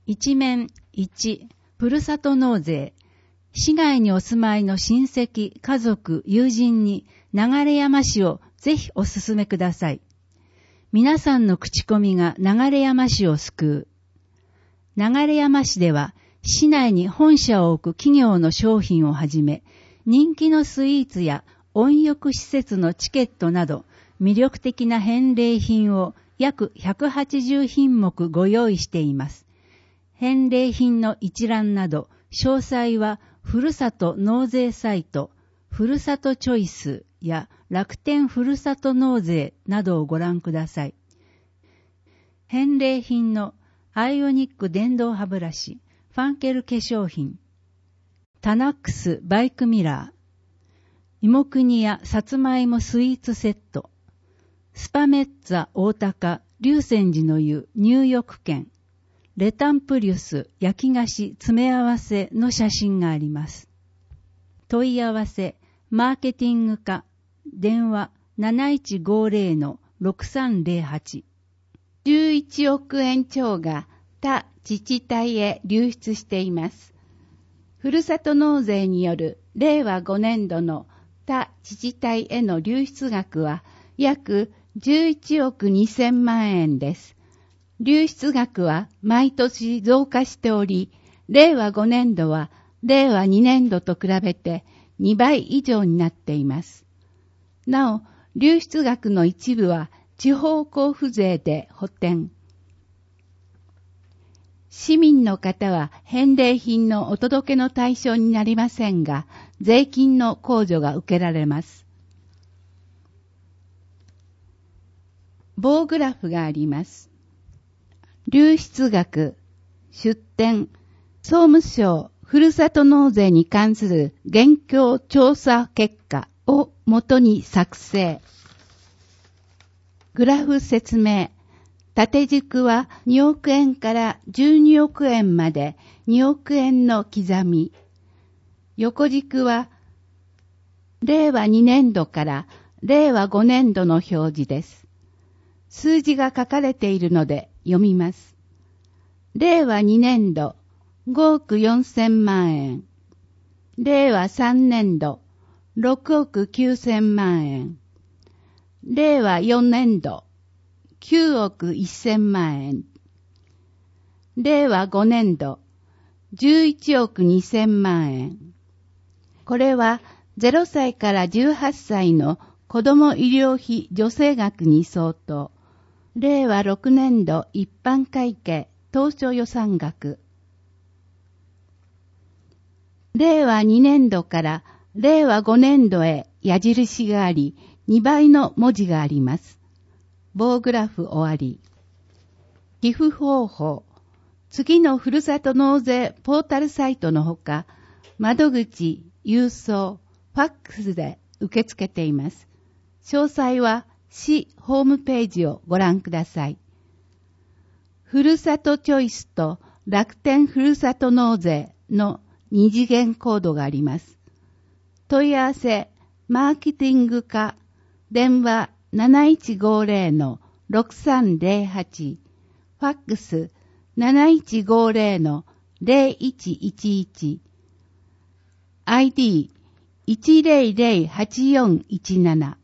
一面1、ふるさと納税。市外にお住まいの親戚、家族、友人に流山市をぜひお勧めください。皆さんの口コミが流山市を救う。流山市では、市内に本社を置く企業の商品をはじめ、人気のスイーツや温浴施設のチケットなど、魅力的な返礼品を約180品目ご用意しています。返礼品の一覧など、詳細はふるさと納税サイト、ふるさとチョイスや楽天ふるさと納税などをご覧ください。返礼品のアイオニック電動歯ブラシ、ファンケル化粧品、タナックスバイクミラー、芋国屋さつまいもスイーツセット、スパメッツァ大高龍泉寺の湯入浴券、レタンプリュス焼き菓子詰め合わせの写真があります。問い合わせ、マーケティング課、電話 7150-6308。 11億円超が他自治体へ流出しています。ふるさと納税による令和5年度の他自治体への流出額は約11億2000万円です。流出額は毎年増加しており、令和5年度は令和2年度と比べて2倍以上になっています。なお、流出額の一部は地方交付税で補填。市民の方は返礼品のお届けの対象になりませんが、税金の控除が受けられます。棒グラフがあります。流出額、出典、総務省ふるさと納税に関する現況調査結果をもとに作成。グラフ説明。縦軸は2億円から12億円まで2億円の刻み。横軸は令和2年度から令和5年度の表示です。数字が書かれているので読みます。令和2年度5億4000万円。令和3年度6億9000万円。令和4年度9億1000万円。令和5年度11億2000万円。これは0歳から18歳の子ども医療費助成額に相当。令和6年度一般会計当初予算額。令和2年度から令和5年度へ矢印があり、2倍の文字があります。棒グラフ終わり。寄付方法。次のふるさと納税ポータルサイトのほか、窓口、郵送、ファックスで受け付けています。詳細は市ホームページをご覧ください。ふるさとチョイスと楽天ふるさと納税の二次元コードがあります。問い合わせ、マーケティング課、電話 7150-6308、ファックス 7150-0111、ID 1008417